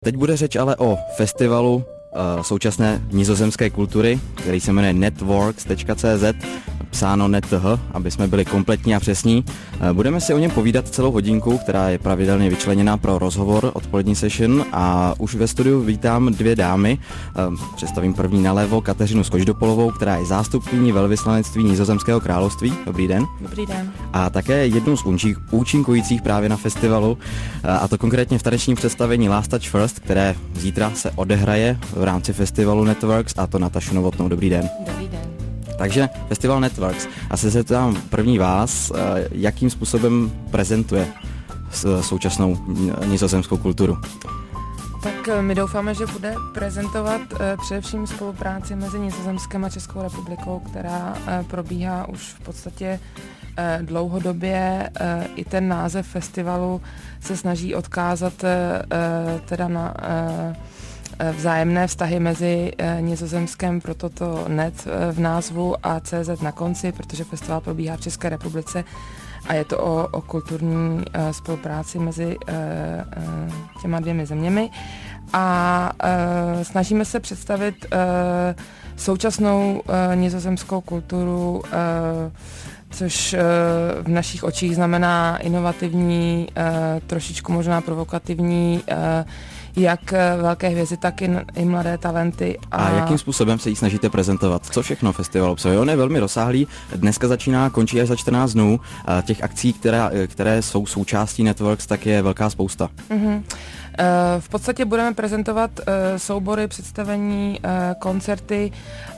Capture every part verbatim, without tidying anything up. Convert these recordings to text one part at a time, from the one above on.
Teď bude řeč ale o festivalu uh, současné nizozemské kultury, který se jmenuje networks tečka cé zet, psáno net tečka cé, aby jsme byli kompletní a přesní. Uh, budeme si o něm povídat celou hodinku, která je pravidelně vyčleněná pro rozhovor, odpolední session, a už ve studiu vítám dvě dámy. Uh, představím první nalevo Kateřinu Skoždopolovou, která je zástupkyní velvyslanectví Nizozemského království. Dobrý den. Dobrý den. A také jednou z účinkujících právě na festivalu, a to konkrétně v tanečním představení Last Touch First, které zítra se odehraje v rámci festivalu Networks, a to Natašu Novotnou. Dobrý den. Dobrý den. Takže festival Networks. A se zeptám první vás, jakým způsobem prezentuje současnou nizozemskou kulturu? Tak my doufáme, že bude prezentovat uh, především spolupráci mezi Nizozemskem a Českou republikou, která uh, probíhá už v podstatě uh, dlouhodobě. Uh, I ten název festivalu se snaží odkázat uh, teda na uh, vzájemné vztahy mezi uh, Nizozemskem, proto to net uh, v názvu a cé zet na konci, protože festival probíhá v České republice. A je to o, o kulturní uh, spolupráci mezi uh, uh, těma dvěmi zeměmi. A uh, snažíme se představit uh, současnou uh, nizozemskou kulturu, uh, což uh, v našich očích znamená inovativní, uh, trošičku možná provokativní, uh, jak velké hvězdy, tak i, i mladé talenty. A... a jakým způsobem se jí snažíte prezentovat? Co všechno festival obsahuje? On je velmi rozsáhlý, dneska začíná, končí až za čtrnáct dnů. Těch akcí, které, které jsou součástí Networks, tak je velká spousta. Mm-hmm. V podstatě budeme prezentovat soubory, představení, koncerty,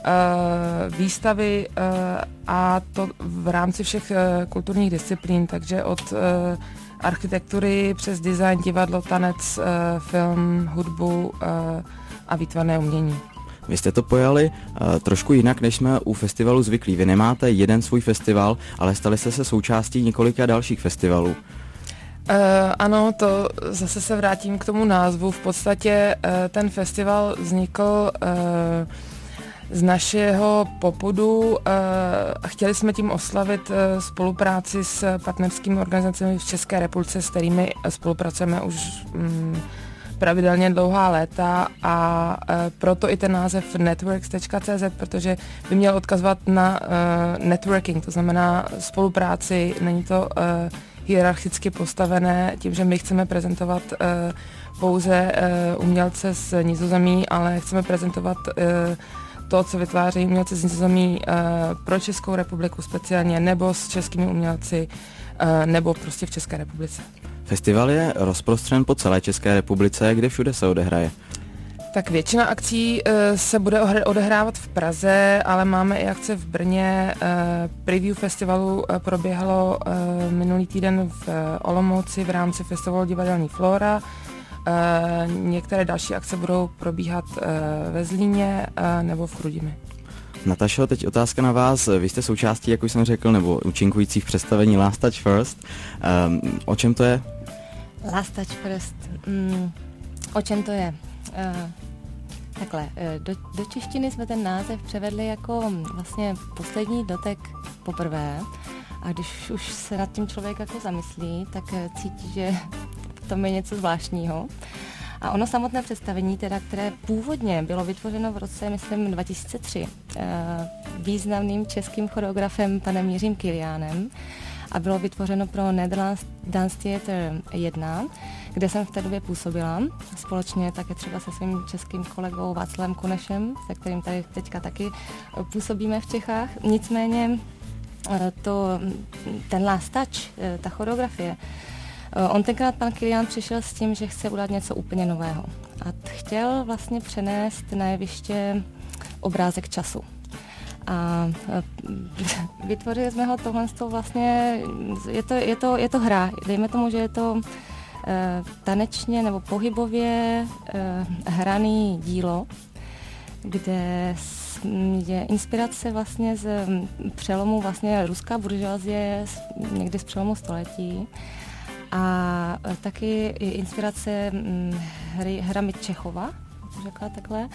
výstavy a to v rámci všech kulturních disciplín, takže od architektury přes design, divadlo, tanec, film, hudbu a výtvarné umění. Vy jste to pojali uh, trošku jinak, než jsme u festivalu zvyklí. Vy nemáte jeden svůj festival, ale stali jste se součástí několika dalších festivalů. Uh, ano, to zase se vrátím k tomu názvu. V podstatě uh, ten festival vznikl uh, z našeho popudu a chtěli jsme tím oslavit spolupráci s partnerskými organizacemi v České republice, s kterými spolupracujeme už mm, pravidelně dlouhá léta, a proto i ten název networks tečka cé zet, protože by měl odkazovat na uh, networking, to znamená spolupráci, není to uh, hierarchicky postavené tím, že my chceme prezentovat uh, pouze uh, umělce z Nizozemí, ale chceme prezentovat uh, to, co vytváří umělci z Nizozemí uh, pro Českou republiku speciálně, nebo s českými umělci, uh, nebo prostě v České republice. Festival je rozprostřen po celé České republice, kde všude se odehraje? Tak většina akcí uh, se bude odehrávat v Praze, ale máme i akce v Brně. Uh, preview festivalu uh, proběhlo uh, minulý týden v uh, Olomouci v rámci festivalu Divadelní Flora. Uh, některé další akce budou probíhat uh, ve Zlíně uh, nebo v Chrudimi. Natašo, teď otázka na vás. Vy jste součástí, jak už jsem řekl, nebo účinkující v představení Last Touch First. Um, o čem to je? Last Touch First. Mm, o čem to je? Uh, takhle, do, do češtiny jsme ten název převedli jako vlastně poslední dotek poprvé. A když už se nad tím člověk jako zamyslí, tak cítí, že to je něco zvláštního. A ono samotné představení, teda, které původně bylo vytvořeno v roce, myslím, dva tisíce tři, významným českým choreografem panem Jiřím Kiliánem, a bylo vytvořeno pro Netherlands Dance Theatre jedna, kde jsem v té době působila, společně také třeba se svým českým kolegou Václavem Kunešem, se kterým tady teďka taky působíme v Čechách. Nicméně to, ten last touch, ta choreografie, on tenkrát pan Kilián přišel s tím, že chce udělat něco úplně nového a chtěl vlastně přenést na jeviště obrázek času. A vytvořili jsme ho tohle vlastně, je to, je, to, je to hra, dejme tomu, že je to eh, tanečně nebo pohybově eh, hraný dílo, kde je inspirace vlastně z přelomu vlastně ruská buržoazie někdy z přelomu století. A taky je inspirace hry, hrami Čechova, řekla takhle.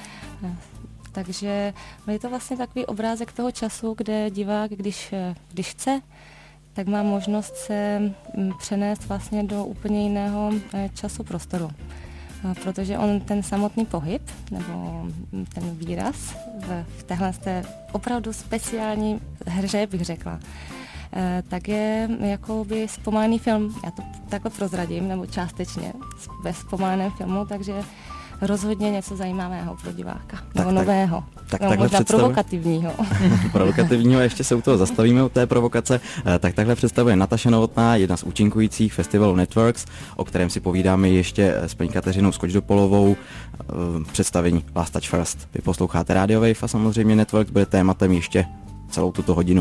Takže je to vlastně takový obrázek toho času, kde divák, když, když chce, tak má možnost se přenést vlastně do úplně jiného času prostoru. protože on ten samotný pohyb, nebo ten výraz v, v téhle té opravdu speciální hře, bych řekla, tak je jakoby zpomalený film. Já to takhle prozradím, nebo částečně ve zpomaleném filmu, takže rozhodně něco zajímavého pro diváka, tak, nebo nového, tak, no, možná provokativního. provokativního, ještě se u toho zastavíme, u té provokace. Tak takhle představuje Nataša Novotná, jedna z účinkujících festivalu Networks, o kterém si povídáme ještě s paní Kateřinou Skočdopolovou. Představení Last Touch First. Vy posloucháte Radio Wave a samozřejmě Networks bude tématem ještě celou tuto hodinu.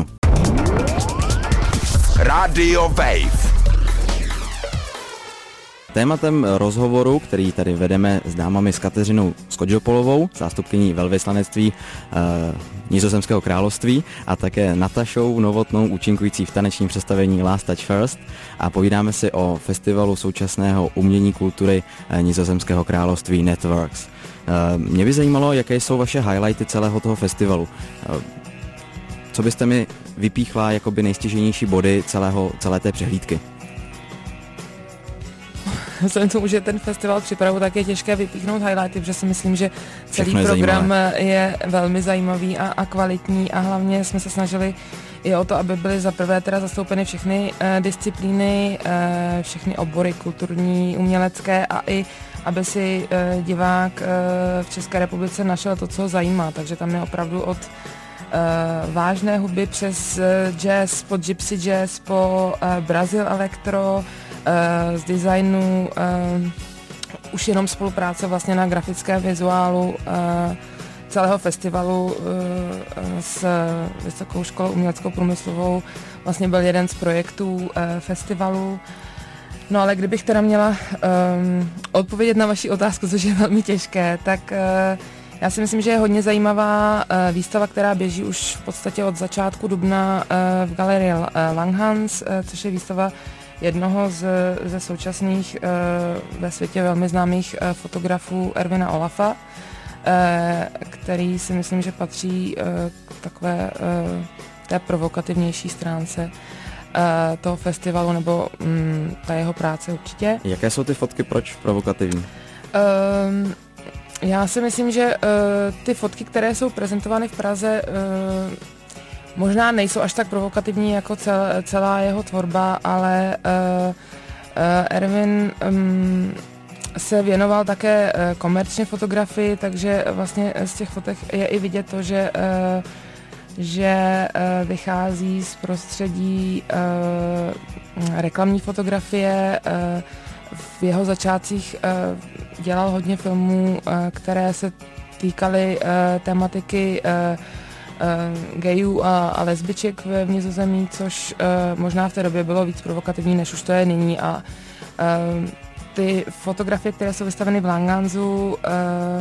Radio Wave. Tématem rozhovoru, který tady vedeme s dámami s Kateřinou Skočdopolovou, zástupkyní velvyslanectví e, Nizozemského království, a také Natašou Novotnou, účinkující v tanečním představení Last Touch First, a povídáme si o festivalu současného umění kultury e, Nizozemského království Networks. E, mě by zajímalo, jaké jsou vaše highlighty celého toho festivalu. E, co byste mi vypíchla jakoby nejstěžejnější body celého, celé té přehlídky? Vzhledem k tomu, že ten festival připravu, tak je těžké vypíchnout highlighty, protože si myslím, že celý je program zajímavé. je velmi zajímavý a, a kvalitní, a hlavně jsme se snažili i o to, aby byly za prvé teda zastoupeny všechny uh, disciplíny, uh, všechny obory kulturní, umělecké, a i aby si uh, divák uh, v České republice našel to, co ho zajímá. Takže tam je opravdu od uh, vážné hudby přes uh, jazz, po gypsy jazz, po uh, Brazil elektro, z designu, uh, už jenom spolupráce vlastně na grafické vizuálu uh, celého festivalu uh, s Vysokou školou uměleckou průmyslovou vlastně byl jeden z projektů uh, festivalu. No ale kdybych teda měla um, odpovědět na vaši otázku, což je velmi těžké, tak uh, já si myslím, že je hodně zajímavá uh, výstava, která běží už v podstatě od začátku dubna uh, v galerii uh, Langhans, uh, což je výstava jednoho z, ze současných uh, ve světě velmi známých uh, fotografů Ervina Olafa, uh, který si myslím, že patří uh, k takové uh, té provokativnější stránce uh, toho festivalu, nebo um, ta jeho práce určitě. Jaké jsou ty fotky, proč provokativní? Um, já si myslím, že uh, ty fotky, které jsou prezentovány v Praze, uh, možná nejsou až tak provokativní jako cel, celá jeho tvorba, ale uh, uh, Ervin um, se věnoval také uh, komerčně fotografii, takže vlastně z těch fotek je i vidět to, že, uh, že uh, vychází z prostředí uh, reklamní fotografie. Uh, v jeho začátcích uh, dělal hodně filmů, uh, které se týkaly uh, tematiky uh, Uh, gayů a, a lesbiček v, v Nizozemí, což uh, možná v té době bylo víc provokativní, než už to je nyní, a uh, ty fotografie, které jsou vystaveny v Langansu, uh,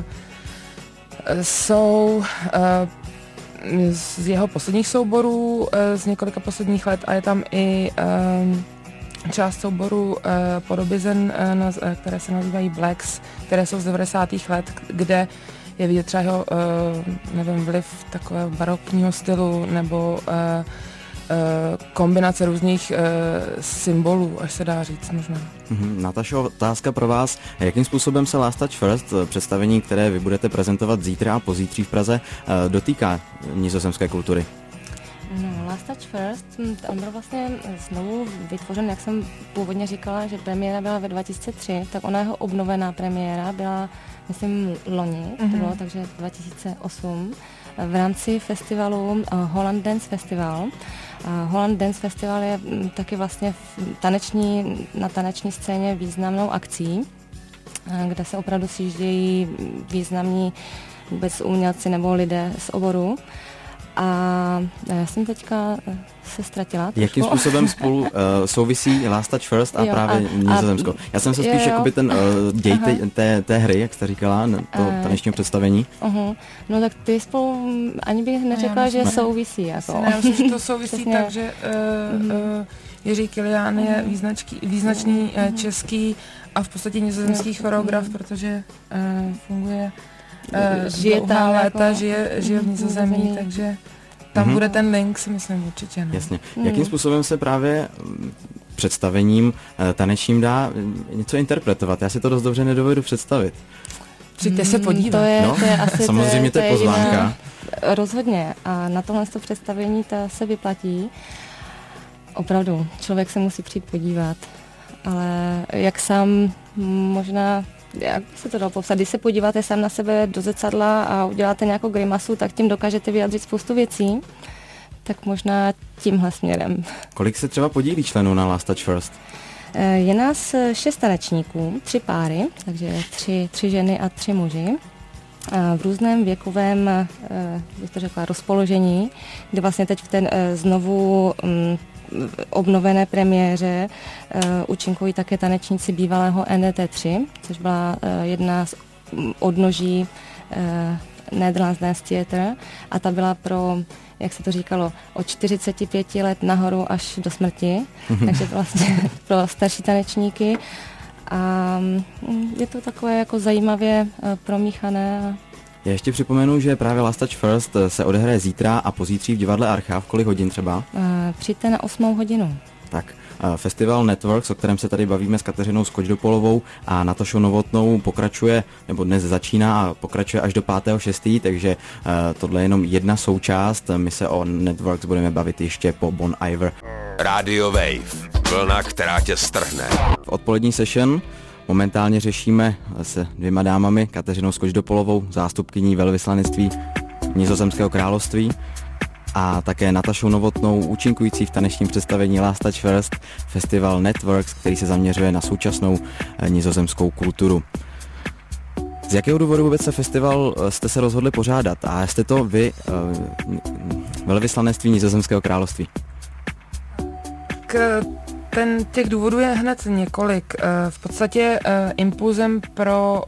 jsou uh, z jeho posledních souborů, uh, z několika posledních let, a je tam i uh, část souboru uh, podobizen, uh, které se nazývají Blacks, které jsou z devadesátých let, kde je vidět třeba jeho, uh, nevím, vliv takového barokního stylu, nebo uh, uh, kombinace různých uh, symbolů, až se dá říct možná. Mm-hmm. Natašo, otázka pro vás. Jakým způsobem se Last Touch First, představení, které vy budete prezentovat zítra a pozítří v Praze, uh, dotýká nizozemské kultury? No, Last Touch First, on byl vlastně znovu vytvořen, jak jsem původně říkala, že premiéra byla ve dva tisíce tři, tak ona jeho obnovená premiéra byla, myslím, loni, mm-hmm. to bylo, takže dva tisíce osm, v rámci festivalu uh, Holland Dance Festival. Uh, Holland Dance Festival je m, taky vlastně taneční, na taneční scéně významnou akcí, uh, kde se opravdu sjíždějí významní vůbec umělci nebo lidé z oboru. A já jsem teďka se ztratila. Trošku. Jakým způsobem spolu uh, souvisí Last Touch First a jo, právě a, Nizozemsko? Já jsem se spíš jo, jakoby ten uh, děj té, té, té hry, jak jste říkala, to tanečního představení. Uh-huh. No tak ty spolu, ani bych neřekla, no, že ne. souvisí. Jako. Ne, já myslím, že to souvisí tak, že uh, uh, Jiří Kilián je význačký, význačný uh, český a v podstatě nizozemský choreograf, protože uh, funguje Uh, žije tam léta, jako, žije, žije v Nizozemí, takže tam mm-hmm. bude ten link, si myslím, určitě. No. Jasně. Jakým způsobem se právě představením tanečním dá něco interpretovat. Já si to dost dobře nedovedu představit. Přijďte se podívat. To je, no, to je asi samozřejmě to je, to je pozvánka. Jediná, rozhodně. A na tohle to představení ta se vyplatí. Opravdu, člověk se musí přijít podívat. Ale jak sám možná, jak by se to dalo popsat, když se podíváte sám na sebe do zrcadla a uděláte nějakou grimasu, tak tím dokážete vyjádřit spoustu věcí. Tak možná tímhle směrem. Kolik se třeba podílí členů na Last Touch First? Je nás šest tanečníků, tři páry, takže tři, tři ženy a tři muži. V různém věkovém, bych to řekla, rozpoložení, kde vlastně teď v ten znovu obnovené premiéře účinkují také tanečníci bývalého N D T tři, což byla jedna z odnoží Netherlands Dance Theatre a ta byla pro, jak se to říkalo, od čtyřicet pět let nahoru až do smrti, takže vlastně pro starší tanečníky a je to takové jako zajímavě promíchané. Já ještě připomenu, že právě Last Touch First se odehraje zítra a pozítří v divadle Archa. V kolik hodin třeba? Přijďte na osmou hodinu. Tak, festival Networks, o kterém se tady bavíme s Kateřinou Skočdopolovou a Natašou Novotnou, pokračuje, nebo dnes začíná a pokračuje až do pátého šestého takže uh, tohle je jenom jedna součást. My se o Networks budeme bavit ještě po Bon Iver. Radio Wave, vlna, která tě strhne. V odpolední session momentálně řešíme se dvěma dámami, Kateřinou Skočdopolovou, zástupkyní velvyslanectví Nizozemského království, a také Natašou Novotnou, účinkující v tanečním představení Last Touch First, festival Networks, který se zaměřuje na současnou nizozemskou kulturu. Z jakého důvodu vůbec se festival jste se rozhodli pořádat a jste to vy, velvyslanectví Nizozemského království? K ten, těch důvodů je hned několik. V podstatě impulzem pro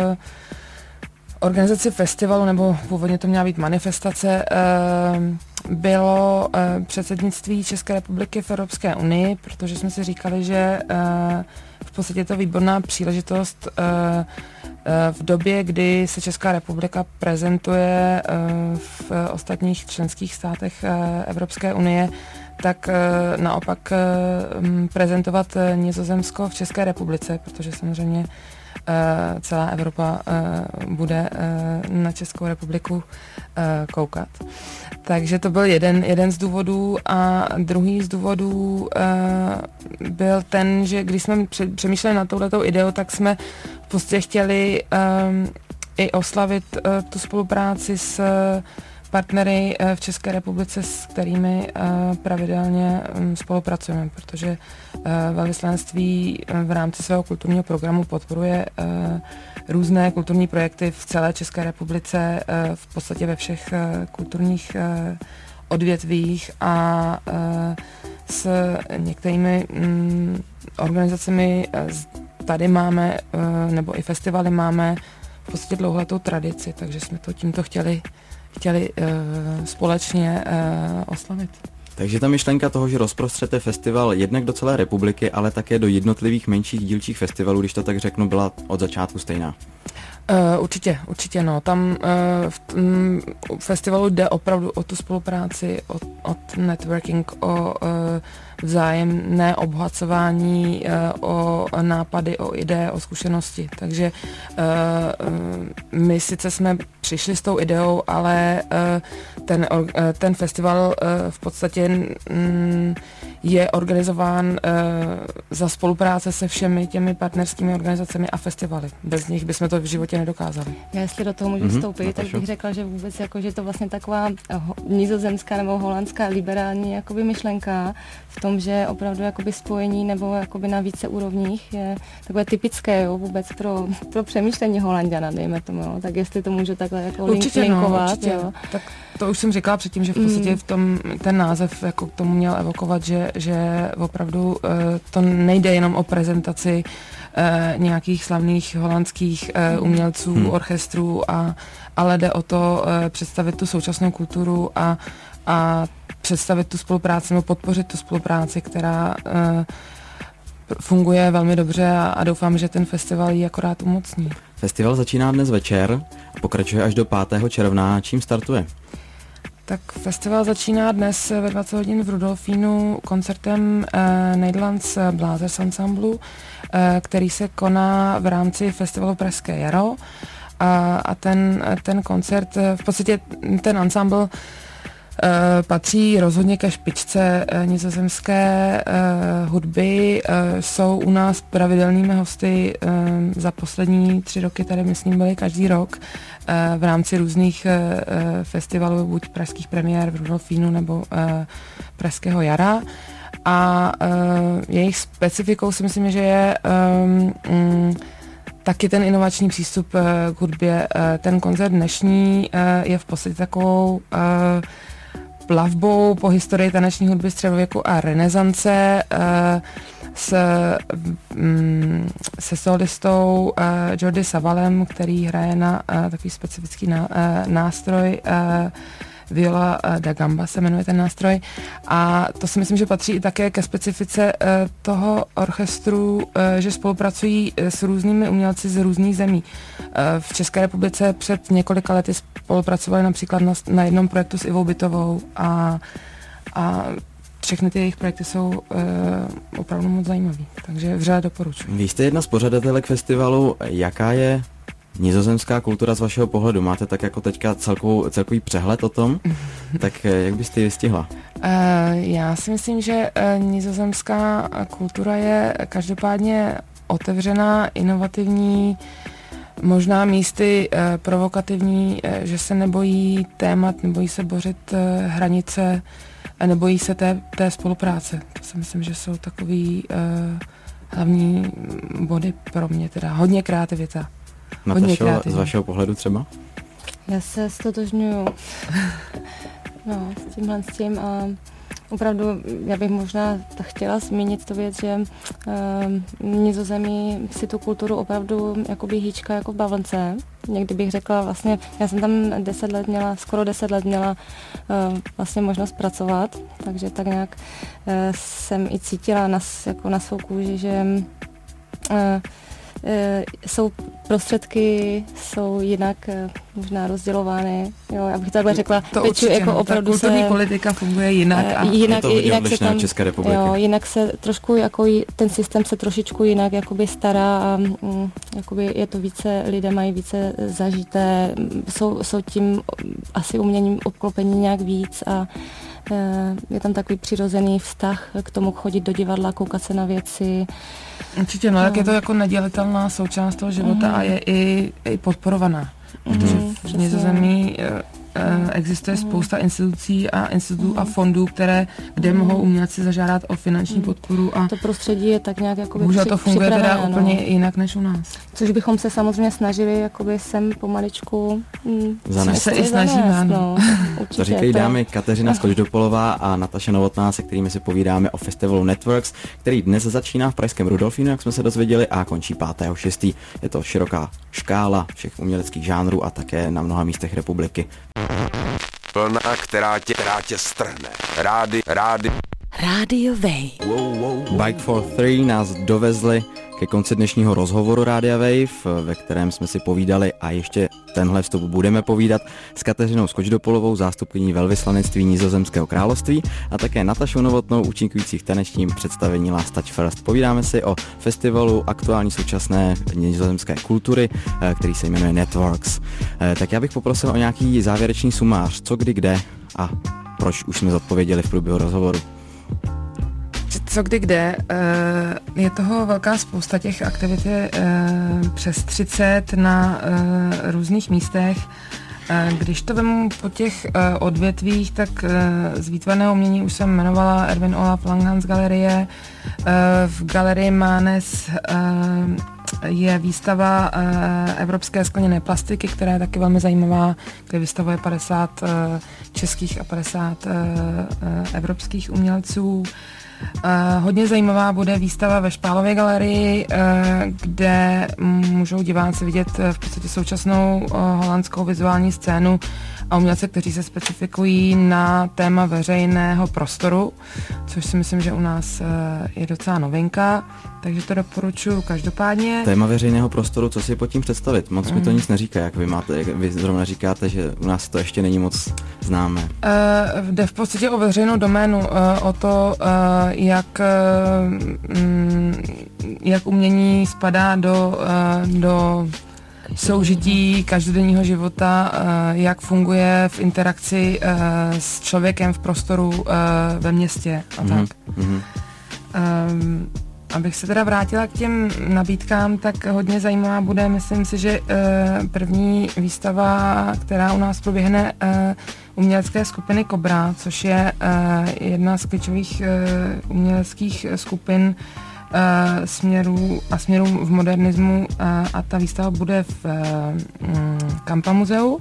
organizaci festivalu, nebo původně to měla být manifestace, bylo předsednictví České republiky v Evropské unii, protože jsme si říkali, že v podstatě je to výborná příležitost v době, kdy se Česká republika prezentuje v ostatních členských státech Evropské unie, tak naopak prezentovat Nizozemsko v České republice, protože samozřejmě celá Evropa bude na Českou republiku koukat. Takže to byl jeden, jeden z důvodů a druhý z důvodů byl ten, že když jsme přemýšleli nad touhletou ideou, tak jsme v podstatě chtěli i oslavit tu spolupráci s partnery v České republice, s kterými pravidelně spolupracujeme, protože velvyslanectví v rámci svého kulturního programu podporuje různé kulturní projekty v celé České republice, v podstatě ve všech kulturních odvětvích a s některými organizacemi tady máme, nebo i festivaly máme v podstatě dlouholetou tradici, takže jsme to tímto chtěli chtěli uh, společně uh, oslavit. Takže ta myšlenka toho, že rozprostřete festival jednak do celé republiky, ale také do jednotlivých menších dílčích festivalů, když to tak řeknu, byla od začátku stejná. Uh, určitě, určitě no. Tam uh, v um, festivalu jde opravdu o tu spolupráci, o, o networking, o uh, vzájemné obohacování, uh, o nápady, o ideje, o zkušenosti. Takže uh, uh, my sice jsme přišli s tou ideou, ale uh, ten, uh, ten festival uh, v podstatě um, je organizován uh, za spolupráce se všemi těmi partnerskými organizacemi a festivaly. Bez nich bychom to v životě nedokázali. Já jestli do toho můžu mm-hmm, vstoupit, tak bych řekla, že vůbec jako, že to vlastně taková ho, nizozemská nebo holandská liberální jakoby myšlenka v tom, že opravdu jakoby spojení nebo jakoby na více úrovních je takové typické, jo, vůbec pro, pro přemýšlení Holanďana, dejme tomu, jo. Tak jestli to můžu takhle jako určitě, linkovat, no, určitě. Jo. Tak to už jsem říkala předtím, že v podstatě v tom ten název jako k tomu měl evokovat, že, že opravdu uh, to nejde jenom o prezentaci uh, nějakých slavných holandských uh, umělců, hmm. orchestrů, a, ale jde o to uh, představit tu současnou kulturu a, a představit tu spolupráci nebo podpořit tu spolupráci, která uh, funguje velmi dobře a, a doufám, že ten festival ji akorát umocní. Festival začíná dnes večer a pokračuje až do pátého června. Čím startuje? tak festival začíná dnes ve dvacet hodin v Rudolfínu koncertem uh, Nederlands Blazers Ensemble, uh, který se koná v rámci festivalu Pražské jaro. A, a ten, ten koncert, v podstatě ten ensemble uh, patří rozhodně ke špičce uh, nizozemské uh, hudby. Uh, jsou u nás pravidelnými hosty uh, za poslední tři roky, tady myslím byli každý rok uh, v rámci různých uh, festivalů, buď pražských premiér v Rudolfínu nebo uh, Pražského jara. A uh, jejich specifikou si myslím, že je um, um, taky ten inovační přístup k hudbě. Ten koncert dnešní je v podstatě takovou plavbou po historii taneční hudby středověku a renesance s, se solistou Jordi Savalem, který hraje na takový specifický nástroj Viola da Gamba se jmenuje ten nástroj, a to si myslím, že patří i také ke specifice toho orchestru, že spolupracují s různými umělci z různých zemí. V České republice před několika lety spolupracovali například na, na jednom projektu s Ivou Bytovou a, a všechny ty jejich projekty jsou uh, opravdu moc zajímavý, takže vřele doporučuji. Vy jste jedna z pořadatelek festivalu, jaká je nizozemská kultura z vašeho pohledu? Máte tak jako teďka celkovou, celkový přehled o tom? Tak jak byste ji vystihla? Uh, já si myslím, že uh, nizozemská kultura je každopádně otevřená, inovativní, možná místy uh, provokativní, uh, že se nebojí témat, nebojí se bořit uh, hranice a nebojí se té, té spolupráce. To si myslím, že jsou takový uh, hlavní body pro mě, teda hodně kreativita. Natašo, z vašeho pohledu třeba? Já se stotožňuju no, s tímhle s tím a opravdu já bych možná chtěla zmínit tu věc, že uh, Nizozemí si tu kulturu opravdu jakoby hýčka jako v bavlnce. Někdy bych řekla vlastně, já jsem tam deset let měla, skoro deset let měla uh, vlastně možnost pracovat, takže tak nějak uh, jsem i cítila na, jako na svou kůži, že uh, Uh, jsou prostředky, jsou jinak uh, možná rozdělovány, jo, abych takhle řekla. To určitě, jako no, opravdu ta kulturní se, politika funguje jinak. A uh, jinak, je to hodně jinak odlišné od České republiky. Jo, jinak se trošku, jako ten systém se trošičku jinak jakoby stará a um, jakoby je to více, lidé mají více zažité, jsou, jsou tím asi uměním obklopení nějak víc a je tam takový přirozený vztah k tomu chodit do divadla, koukat se na věci. Určitě, no, no. Tak je to jako nedělitelná součást toho života mm. a je i, i podporovaná. Mm. Protože v Nizozemí existuje mm. spousta institucí a institutů mm. a fondů, které, kde mm. mohou umělci zažádat o finanční mm. podporu. A to prostředí je tak nějak jakoby bohužel to funguje teda no. úplně jinak než u nás. Což bychom se samozřejmě snažili jakoby sem pomaličku mm, zanést. Se i snažíme, no. Určitě, to říkají to dámy Kateřina Skočdopolová a Nataša Novotná, se kterými si povídáme o festivalu Networks, který dnes začíná v pražském Rudolfínu, jak jsme se dozvěděli, a končí pátého šestého Je to široká škála všech uměleckých žánrů a také na mnoha místech republiky. Vlna, která tě, která tě strhne. Rády, rády. Radio Wave. Wow, wow. Bike for Three nás dovezli ke konci dnešního rozhovoru Rádia Wave, ve kterém jsme si povídali a ještě tenhle vstup budeme povídat s Kateřinou Skočdopolovou, zástupkyní velvyslanectví Nizozemského království, a také Natašou Novotnou, účinkující v tanečním představení Last Touch First. Povídáme si o festivalu aktuální současné nizozemské kultury, který se jmenuje Networks. Tak já bych poprosil o nějaký závěrečný sumář, co kdy kde a proč už jsme zodpověděli v průběhu rozhovoru. Co kdy kde, je toho velká spousta, těch aktivit je přes třicet na různých místech. Když to vemu po těch odvětvích, tak z výtvarného umění už jsem jmenovala Erwin Olaf Langhans galerie. V galerii Mánes je výstava evropské skleněné plastiky, která je taky velmi zajímavá, kde vystavuje padesát českých a padesát evropských umělců. Uh, hodně zajímavá bude výstava ve Špálově galerii, uh, kde můžou diváci vidět v podstatě současnou uh, holandskou vizuální scénu a umělce, kteří se specifikují na téma veřejného prostoru, což si myslím, že u nás uh, je docela novinka, takže to doporučuji každopádně. Téma veřejného prostoru, co si pod tím představit? Moc mm. mi to nic neříká, jak vy máte, jak vy zrovna říkáte, že u nás to ještě není moc známé. Uh, jde v podstatě o veřejnou doménu, uh, o to, uh, jak, uh, mm, jak umění spadá do, uh, do soužití každodenního života, uh, jak funguje v interakci uh, s člověkem v prostoru uh, ve městě a mm-hmm. tak. Mm-hmm. Um, Abych se teda vrátila k těm nabídkám, tak hodně zajímavá bude, myslím si, že uh, první výstava, která u nás proběhne, uh, umělecké skupiny Kobra, což je uh, jedna z klíčových uh, uměleckých skupin uh, směrů a směrů v modernismu uh, a ta výstava bude v uh, Kampa muzeu.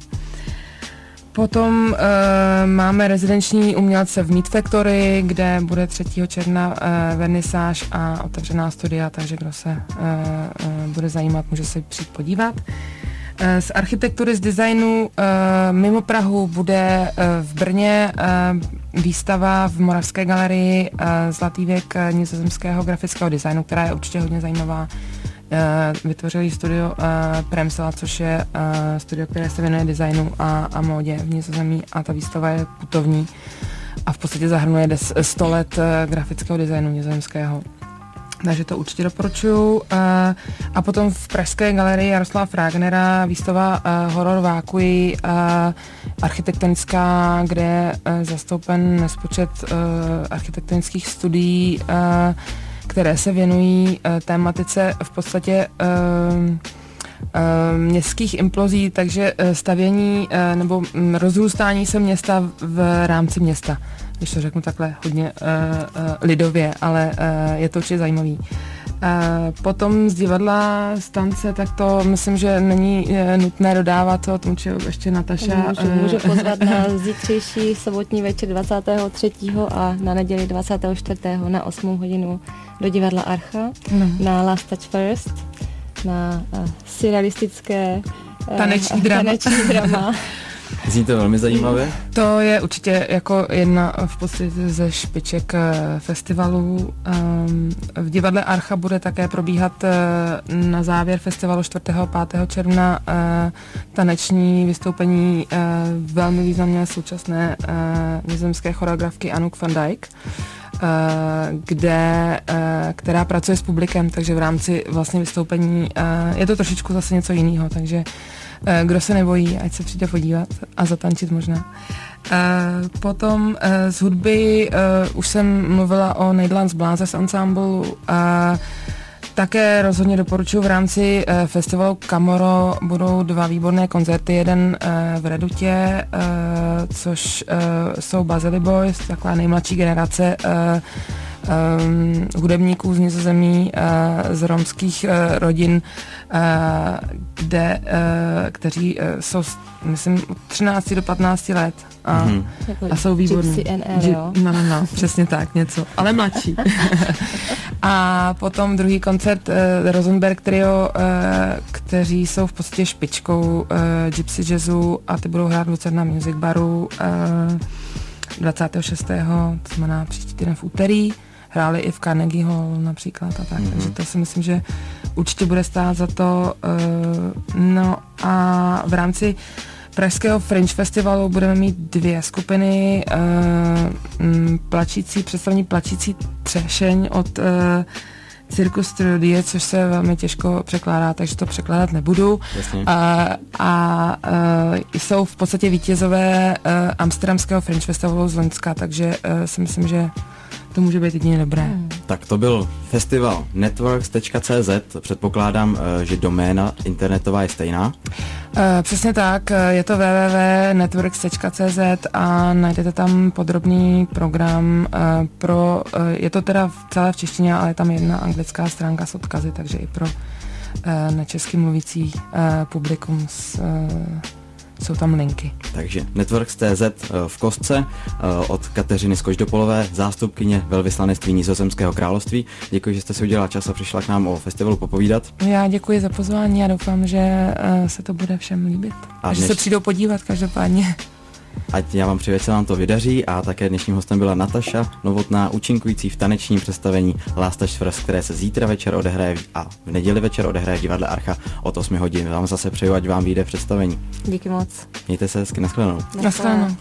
Potom uh, máme rezidenční umělce v Meat Factory, kde bude třetího června uh, vernisáž a otevřená studia, takže kdo se uh, uh, bude zajímat, může se přijít podívat. Uh, z architektury, z designu uh, mimo Prahu bude uh, v Brně uh, výstava v Moravské galerii uh, Zlatý věk uh, nizozemského grafického designu, která je určitě hodně zajímavá. Uh, vytvořili studio uh, Premsela, což je uh, studio, které se věnuje designu a, a módě v Nizozemí a ta výstava je putovní a v podstatě zahrnuje des, sto let uh, grafického designu nizozemského. Takže to určitě doporučuju. Uh, a potom v pražské galerii Jaroslava Fragnera výstava uh, Horor Vákuji, uh, architektonická, kde je uh, zastoupen nespočet uh, architektonických studií, uh, které se věnují uh, tématice v podstatě uh, uh, městských implozí, takže uh, stavění uh, nebo um, rozrůstání se města v rámci města. Když to řeknu takhle hodně uh, uh, lidově, ale uh, je to určitě zajímavý. Uh, potom z divadla stance, tak to myslím, že není uh, nutné dodávat, to tomu ještě Nataša. Můžu, můžu pozvat na zítřejší sobotní večer dvacátého třetího a na neděli dvacátého čtvrtého na osmou hodinu do divadla Archa, no. na Last Touch First, na uh, surrealistické uh, taneční drama. Taneční drama. Zní to velmi zajímavé. To je určitě jako jedna v podstatě ze špiček festivalu. V divadle Archa bude také probíhat na závěr festivalu čtvrtého a pátého června taneční vystoupení velmi významné současné nizozemské choreografky Anouk van Dijk, kde, která pracuje s publikem, takže v rámci vlastně vystoupení je to trošičku zase něco jiného, takže kdo se nebojí, ať se přijde podívat a zatančit možná. Potom z hudby už jsem mluvila o Nederlands Blazers Ensemble. Také rozhodně doporučuji v rámci festivalu Kamoro budou dva výborné koncerty. Jeden v Redutě, což jsou Bazili Boys, taková nejmladší generace Um, hudebníků z Nizozemí, uh, z romských uh, rodin, uh, kde, uh, kteří uh, jsou, myslím, od třinácti do patnácti let a, mm-hmm. a jsou výborní. Gypsy N R, jo? No, no, no, přesně tak, něco, ale mladší. A potom druhý koncert uh, Rosenberg Trio, uh, kteří jsou v podstatě špičkou uh, gypsy jazzu a ty budou hrát v Lucerna Music Baru uh, dvacátého šestého to znamená příští týden v úterý. Hráli i v Carnegie Hall například a tak, mm-hmm. takže to si myslím, že určitě bude stát za to. Uh, no a v rámci pražského Fringe Festivalu budeme mít dvě skupiny. Uh, plačící, představení Plačící třešeň od uh, Circus Trudie, což se velmi těžko překládá, takže to překládat nebudu. A, a uh, jsou v podstatě vítězové uh, Amsterdamského Fringe Festivalu z Loňska, takže uh, si myslím, že to může být jedině dobré. Hmm. Tak to byl festival networks tečka cé zet. Předpokládám, že doména internetová je stejná. Uh, přesně tak, je to w w w tečka networks tečka cé zet a najdete tam podrobný program uh, pro, uh, je to teda v celé v češtině, ale je tam jedna anglická stránka s odkazy, takže i pro uh, nečesky mluvící uh, publikum s uh, jsou tam linky. Takže Networks tečka cé zet v Kostce od Kateřiny Skoždopolové, zástupkyně velvyslanectví Nizozemského království. Děkuji, že jste si udělala čas a přišla k nám o festivalu popovídat. Já děkuji za pozvání a doufám, že se to bude všem líbit. A, a že dneš... se přijdou podívat každopádně. Ať já vám přeji, se vám to vydaří, a také dnešním hostem byla Nataša Novotná, účinkující v tanečním představení Last Touch First, které se zítra večer odehraje a v neděli večer odehraje v divadle Archa od osmi hodin. Vám zase přeju, ať vám vyjde představení. Díky moc. Mějte se hezky, nashledanou. Nashledanou.